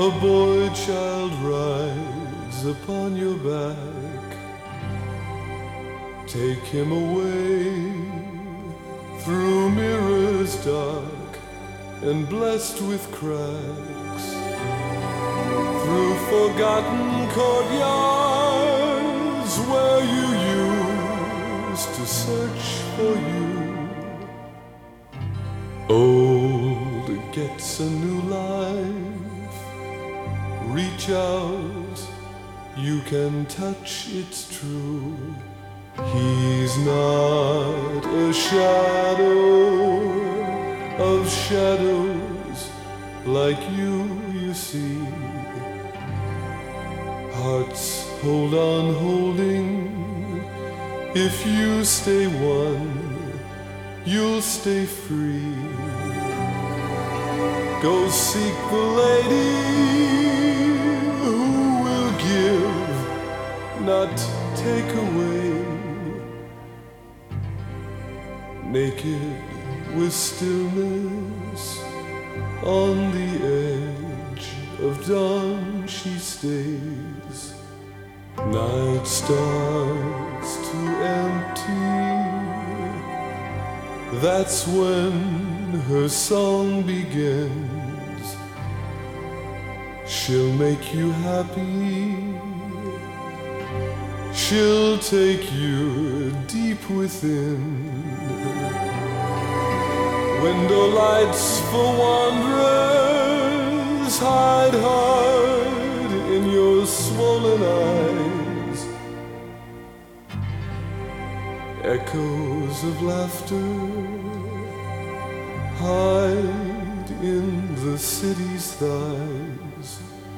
boy child rides upon your back. Take him away through mirrors dark and blessed with cracks, through forgotten courtyards where you used to search for you. Old gets a new life. Reach out, you can touch, it's true. He's not a shadow of shadows like you see. Hearts hold on holding. If you stay one, you'll stay free. Go seek the lady who will give, not take away. Naked with stillness, on the edge of dawn she stays. Night starts to empty. That's when her song begins. She'll make you happy. She'll take you deep within. Window lights for wanderers hide hard in your swollen eyes. Echoes of laughter hide in the city's thighs.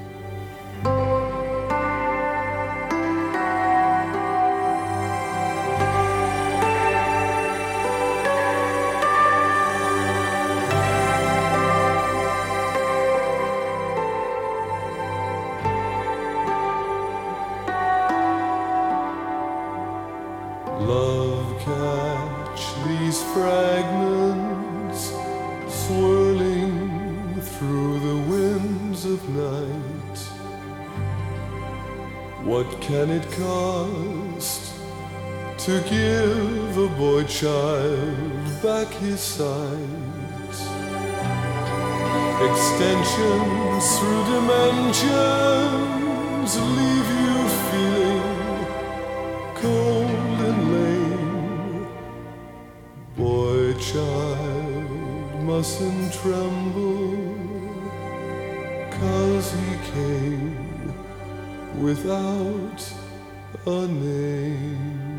Love, catch these fragments swirling through the winds of night. What can it cost to give a boy child back his sight? Extensions through dimensions leave you feeling cold and lame. Boy child mustn't tremble, 'cause he came without a name.